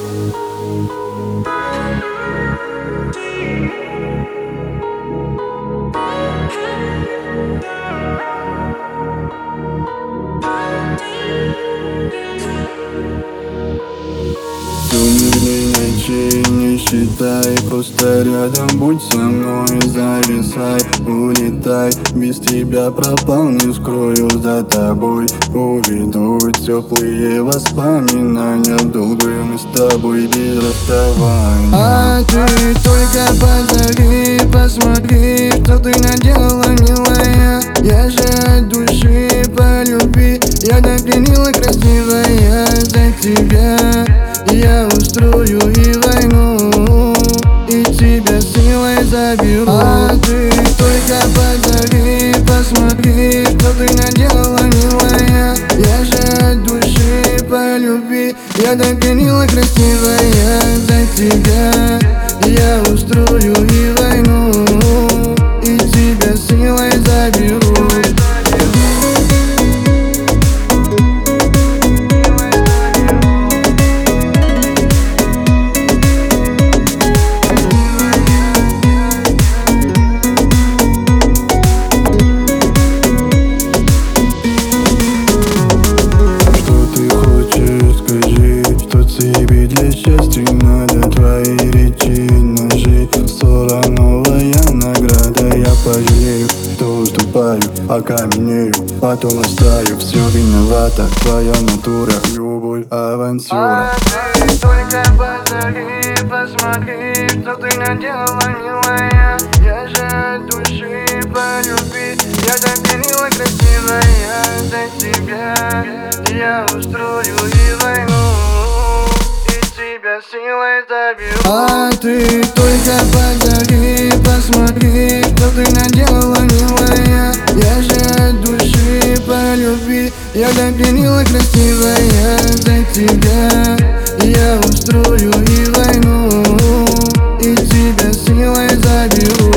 Сумерки ночей не считай, просто рядом будь со мной. Зависай, улетай, без тебя пропал, не скрою за тобой. Уведу теплые воспоминания, долгую мы с тобой без расставания. А ты только позови, посмотри, что ты наделала, милая. Я же от души по любви, я так пленила, красивая, за тебя. Я устрою и войну, и тебя силой заберу. А ты только позови, посмотри, что ты наделала, милая. Я же от души по любви, я так пленила, красивая, за тебя. Я устрою и войну, и тебя силой заберу. Для счастья надо твои речи ножи. Ссора новая награда. Я пожалею, что уступаю, окаменею, потом оставлю. Все виновата твоя натура, любовь, авантюра. А ты только позови, посмотри, что ты наделала, милая. Я же от души по любви, я так пленила, красивая, за тебя. Я устрою и войну, тебя силой заберу. А ты только позови, посмотри, что ты наделала, милая. Я же от души по любви, я так пленила, красивая, за тебя. Я устрою и войну, и тебя силой заберу.